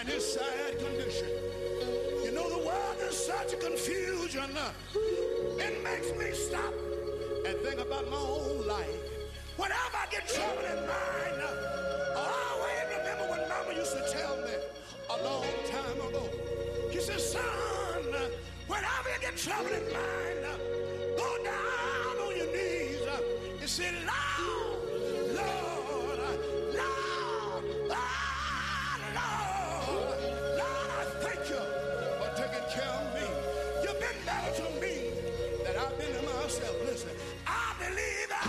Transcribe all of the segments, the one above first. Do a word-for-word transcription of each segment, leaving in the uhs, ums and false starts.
and his sad condition. You know, the world is such a confusion. It makes me stop and think about my own life. Whenever I get trouble in mind, I always remember what Mama used to tell me a long time ago. She said, son, whenever you get trouble in mind, go down on your knees and say, Lord, Lord, Lord, Lord, Lord, Lord, I thank you for taking care of me. You've been better to me than I've been to myself. Listen, I believe I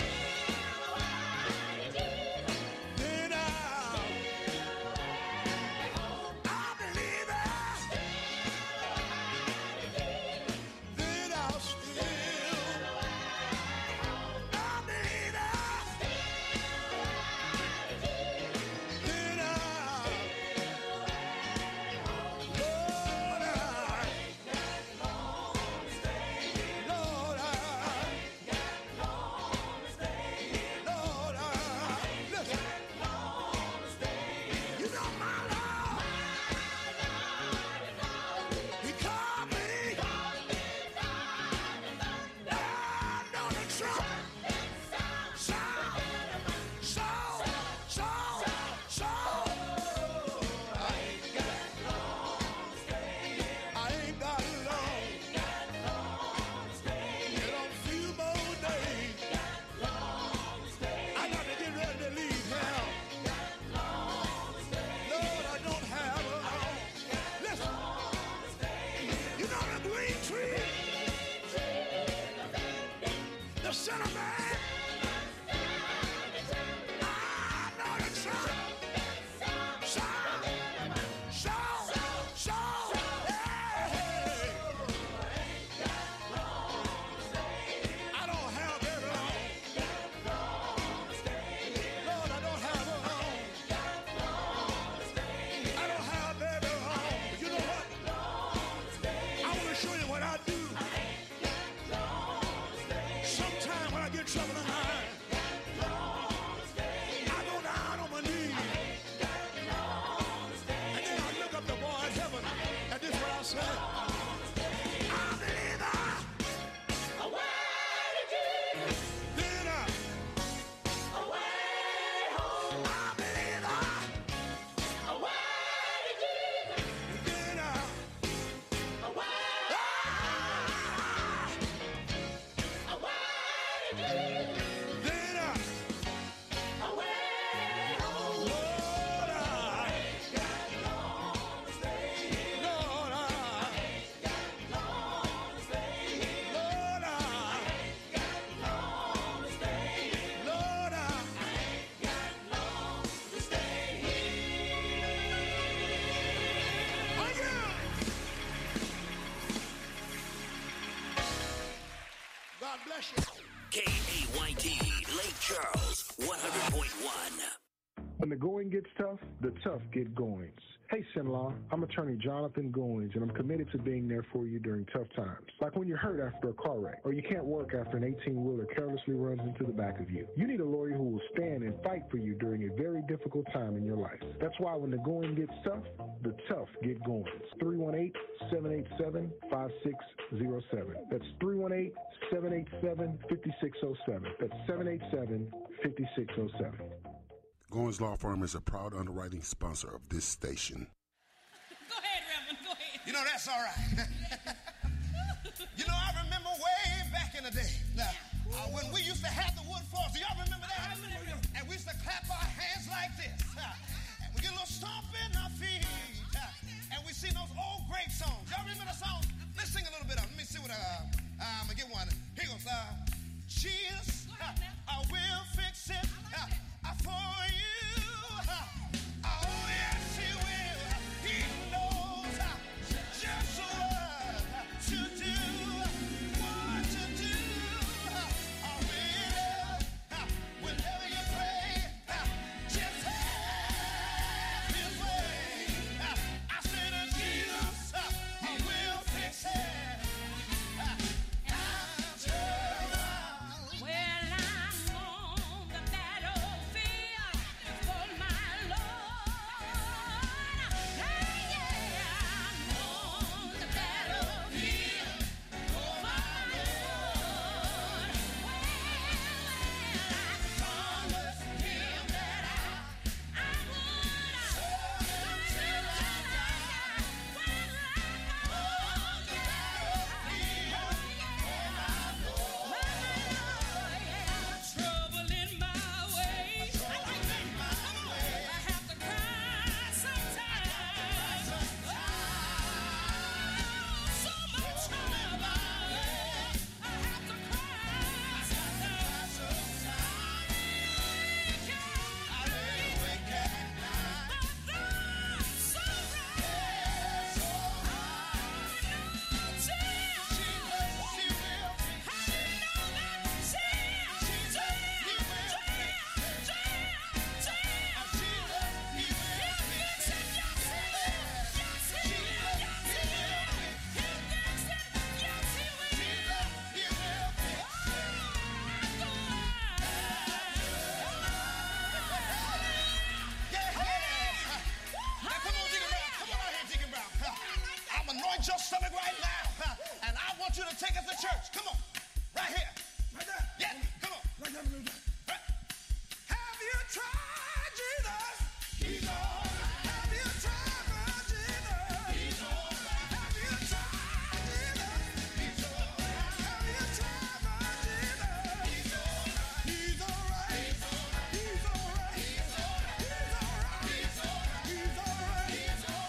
When the going gets tough, the tough get goings. Hey, Sinlaw, I'm attorney Jonathan Goins, and I'm committed to being there for you during tough times. Like when you're hurt after a car wreck, or you can't work after an eighteen-wheeler carelessly runs into the back of you. You need a lawyer who will stand and fight for you during a very difficult time in your life. That's why when the going gets tough, the tough get goings. three one eight, seven eight seven, five six zero seven. That's three one eight, seven eight seven, five six zero seven. That's seven eight seven, five six zero seven. Goins Law Firm is a proud underwriting sponsor of this station. Go ahead, Reverend, go ahead. You know, that's all right. You know, I remember way back in the day, now, uh, when we used to have the wood floors. Do y'all remember that? I remember. And we used to clap our hands like this. Uh, and we get a little stomp in our feet. Uh, and we sing those old great songs. Y'all remember the song? Let's sing a little bit of it. Let me see what uh, I'm going to get one. Here goes. Uh, Jesus, uh, I will fix it. Uh, For you, oh yes he will, he knows just what to do. to take us to church. Come on. Right here. Right there. Yeah, come on. Right there. Right. Have you tried Jesus? He's all right. Have you tried my Jesus? He's all right. Have you tried Jesus? He's all right. Have you tried my Jesus? He's all right. He's all right. He's all right. He's all right. He's all right. He's all right. He's all right. He's all right. He's all right. He's all right. He's all right. He's all right. He's all right.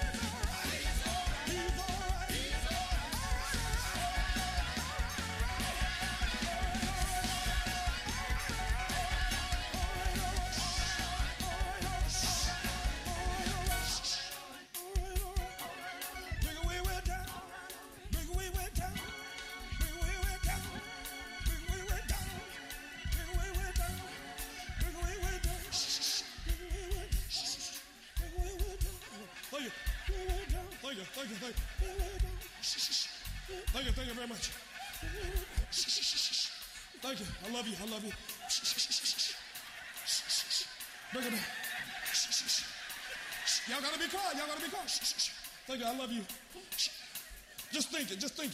Thank you. Thank you. Thank you. Thank you. Thank you. Thank you very much. Thank you. I love you. I love you. Bring it down. Y'all gotta be quiet. Y'all gotta be quiet. Thank you. I love you. Just think it. Just think it.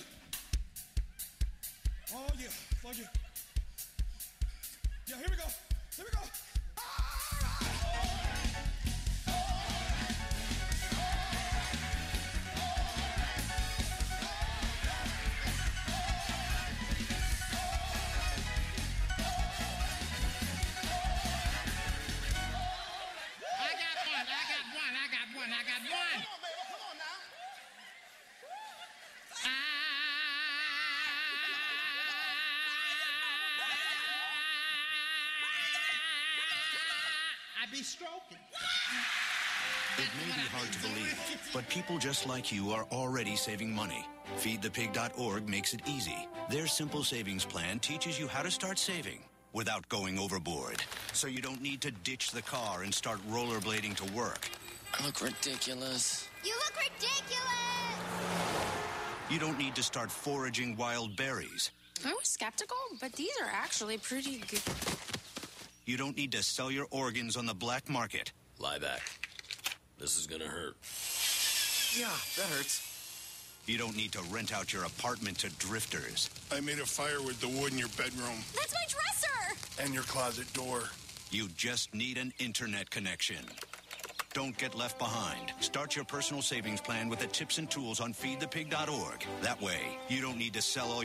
Oh, yeah. Thank you. Yeah, here we go. Here we go. Be stroking. It may be hard to believe, but people just like you are already saving money. feed the pig dot org makes it easy. Their simple savings plan teaches you how to start saving without going overboard. So you don't need to ditch the car and start rollerblading to work. I look ridiculous. You look ridiculous! You don't need to start foraging wild berries. I was skeptical, but these are actually pretty good. You don't need to sell your organs on the black market. Lie back. This is gonna hurt. Yeah, that hurts. You don't need to rent out your apartment to drifters. I made a fire with the wood in your bedroom. That's my dresser! And your closet door. You just need an internet connection. Don't get left behind. Start your personal savings plan with the tips and tools on feed the pig dot org. That way, you don't need to sell all